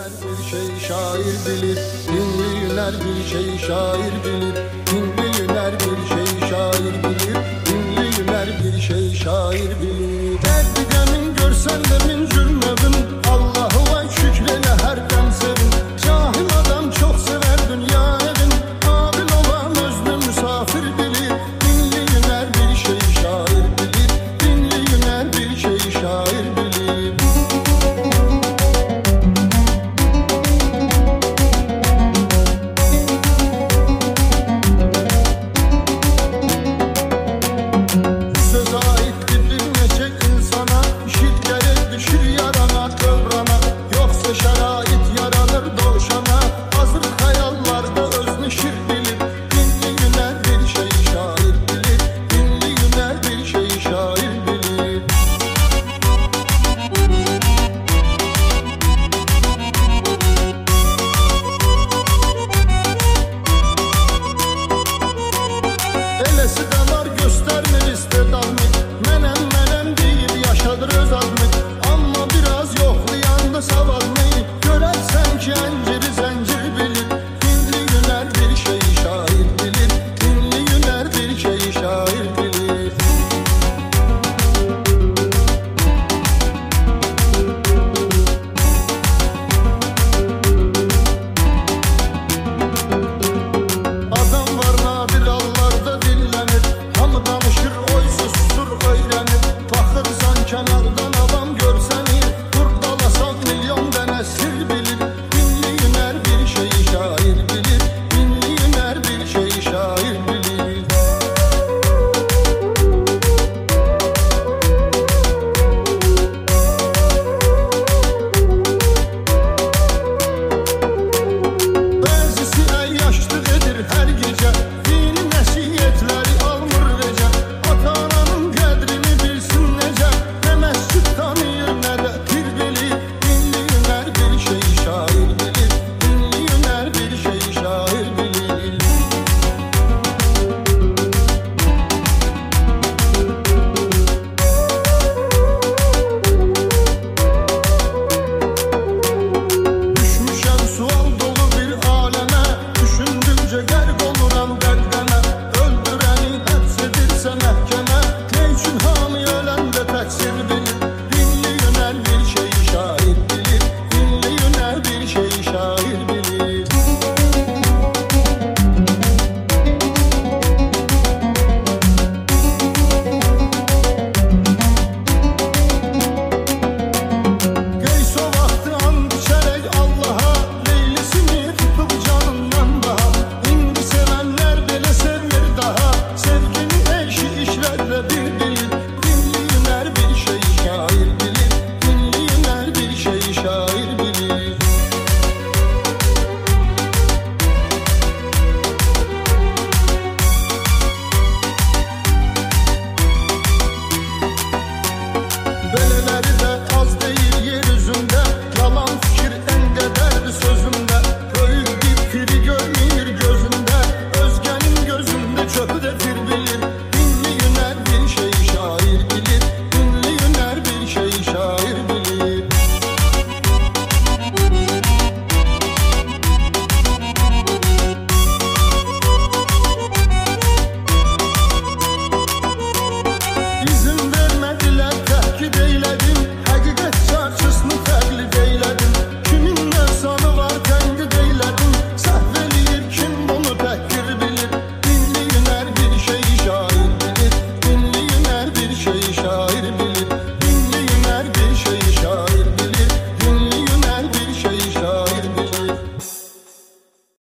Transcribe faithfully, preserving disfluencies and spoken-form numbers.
bir şey şair bilir, dinli yüner bir şey şair bilir, dinli yüner bir şey şair bilir, dinli yüner bir şey şair bilir. Derdi demin görsen de min cürmedin, Allah'u vay şükrele her dem sevin. Cahil adam çok sever dünya evin, abil olan özlü misafir bilir, dinli yüner bir şey şair bilir, dinli yüner bir şey şair bilir. Shut up.